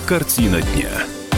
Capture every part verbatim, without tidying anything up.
Картина дня.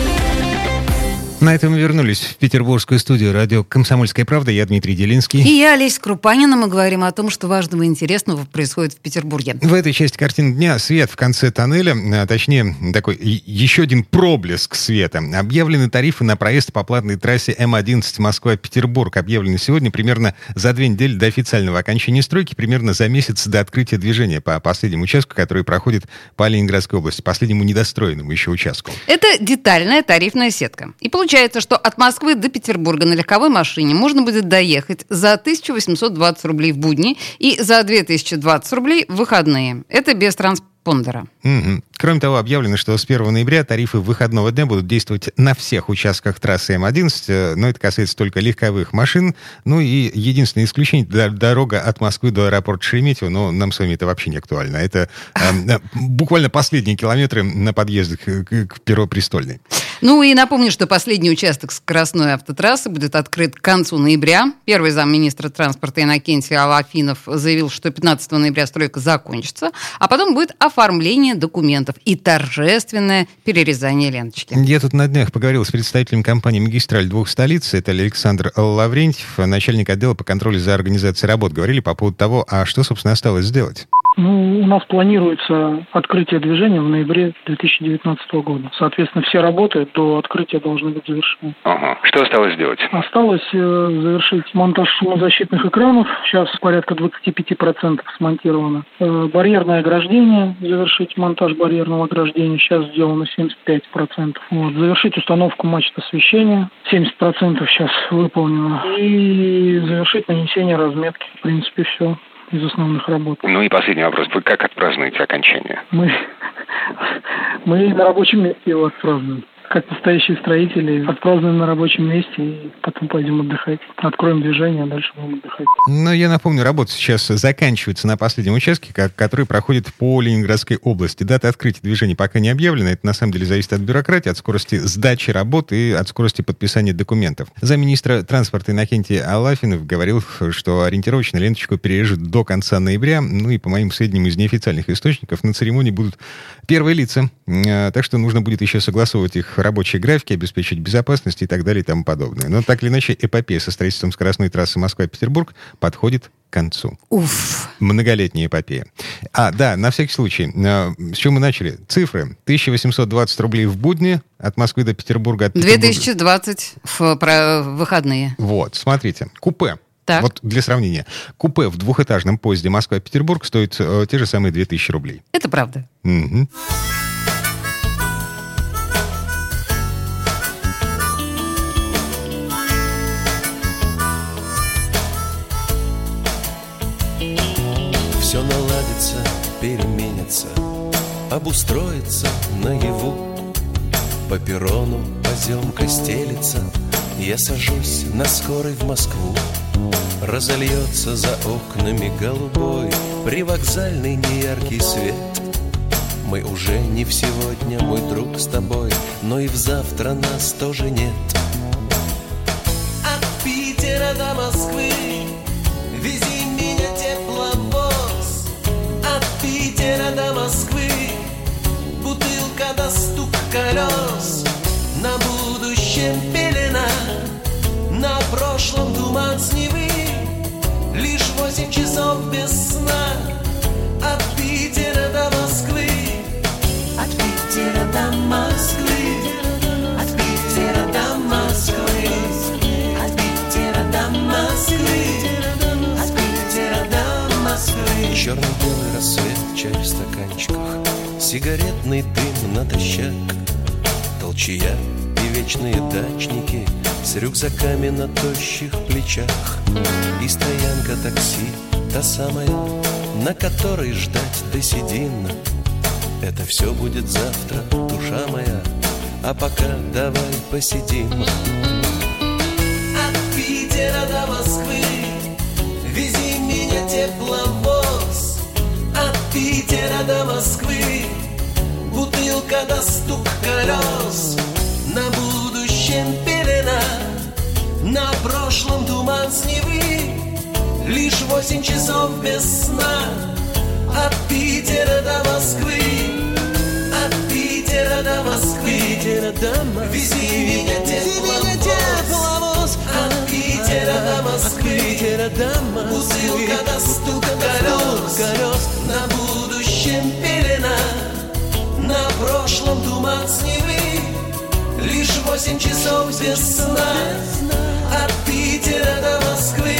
На этом мы вернулись в петербургскую студию радио «Комсомольская правда». Я Дмитрий Делинский. И я, Олеся Крупанина. Мы говорим о том, что важного и интересного происходит в Петербурге. В этой части картины дня свет в конце тоннеля, а точнее, такой еще один проблеск света. Объявлены тарифы на проезд по платной трассе эм одиннадцать Москва-Петербург. Объявлены сегодня примерно за две недели до официального окончания стройки, примерно за месяц до открытия движения по последнему участку, который проходит по Ленинградской области, последнему недостроенному еще участку. Это детальная тарифная сетка. И получается, Получается, что от Москвы до Петербурга на легковой машине можно будет доехать за тысяча восемьсот двадцать рублей в будни и за две тысячи двадцать рублей в выходные. Это без транспондера. Угу. Кроме того, объявлено, что с первого ноября тарифы выходного дня будут действовать на всех участках трассы эм одиннадцать, но это касается только легковых машин. Ну и единственное исключение — дорога от Москвы до аэропорта Шереметьево, но нам с вами это вообще не актуально. Это э, буквально последние километры на подъездах к, к Первопрестольной. Ну и напомню, что последний участок скоростной автотрассы будет открыт к концу ноября. Первый замминистра транспорта Иннокентий Алафинов заявил, что пятнадцатого ноября стройка закончится, а потом будет оформление документов и торжественное перерезание ленточки. Я тут на днях поговорил с представителем компании «Магистраль двух столиц». Это Александр Лаврентьев, начальник отдела по контролю за организацией работ. Говорили по поводу того, а что, собственно, осталось сделать. Ну, у нас планируется открытие движения в ноябре две тысячи девятнадцатого года. Соответственно, все работы до открытия должны быть завершены. Ага. Что осталось сделать? Осталось э, завершить монтаж шумозащитных экранов. Сейчас порядка двадцать пять процентов смонтировано. Э, барьерное ограждение. Завершить монтаж барьерного ограждения. Сейчас сделано семьдесят пять процентов. Вот. Завершить установку мачт освещения. семьдесят процентов сейчас выполнено. И завершить нанесение разметки. В принципе, все из основных работ. Ну и последний вопрос. Вы как отпразднуете окончание? Мы, мы на рабочем месте его отпразднуем. Как настоящие строители, отпразднуем на рабочем месте и потом пойдем отдыхать. Откроем движение, а дальше будем отдыхать. Но я напомню, работа сейчас заканчивается на последнем участке, который проходит по Ленинградской области. Дата открытия движения пока не объявлена. Это на самом деле зависит от бюрократии, от скорости сдачи работ и от скорости подписания документов. Замминистра транспорта Иннокентий Алафинов говорил, что ориентировочно ленточку перережут до конца ноября. Ну и по моим сведениям из неофициальных источников, на церемонии будут первые лица. Так что нужно будет еще согласовывать их рабочие графики, обеспечить безопасность и так далее и тому подобное. Но так или иначе, эпопея со строительством скоростной трассы Москва-Петербург подходит к концу. Уф. Многолетняя эпопея. А, да, на всякий случай. С чего мы начали? Цифры. тысяча восемьсот двадцать рублей в будни от Москвы до Петербурга. От Петербурга... две тысячи двадцать в про... выходные. Вот, смотрите. Купе. Так. Вот для сравнения. Купе в двухэтажном поезде Москва-Петербург стоит э, те же самые две тысячи рублей. Это правда. Угу. Все наладится, переменится, обустроится наяву. По перрону поземка стелится, я сажусь на скорой в Москву. Разольется за окнами голубой привокзальный неяркий свет. Мы уже не в сегодня, мой друг, с тобой, но и в завтра нас тоже нет. От Питера до Москвы вези меня тепловоз. От Питера до Москвы бутылка до стук колес. На будущем пелена, на прошлом туман с Невы. Лишь восемь часов без сна. От Питера до Москвы. От Питера до Москвы. От Питера до Москвы. От Питера до Москвы. От Питера до Москвы. Черно-белый рассвет, чай в стаканчиках, сигаретный дым натощак, толчья и вечные дачники с рюкзаками на тощих плечах. И стоянка такси, та самая, на которой ждать до седин. Это все будет завтра, душа моя, а пока давай посидим. От Питера до Москвы вези меня тепловоз. От Питера до Москвы бутылка до стук колес. На будущем пелена, на прошлом туман с Невы. Лишь восемь часов без сна. От Питера до Москвы. От Питера до Москвы. Питера до Москвы. Вези меня тепловоз от Питера до Москвы. От Питера до Москвы. Бутылка до стука колес, колес. На будущем пелена, на прошлом туман с Невы. Лишь восемь часов без сна от Питера до Москвы.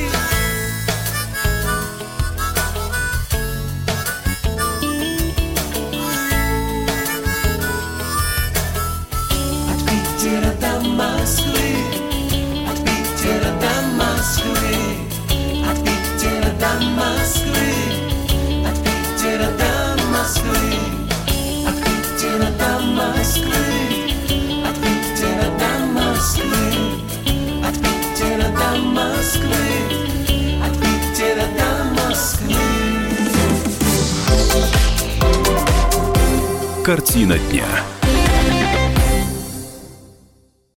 От Питера до Москвы, от Питера до Москвы, от Питера до Москвы, от Питера до Москвы, от Питера до Москвы, от Питера до Москвы, от Питера до Москвы, от Питера до Москвы. Картина дня.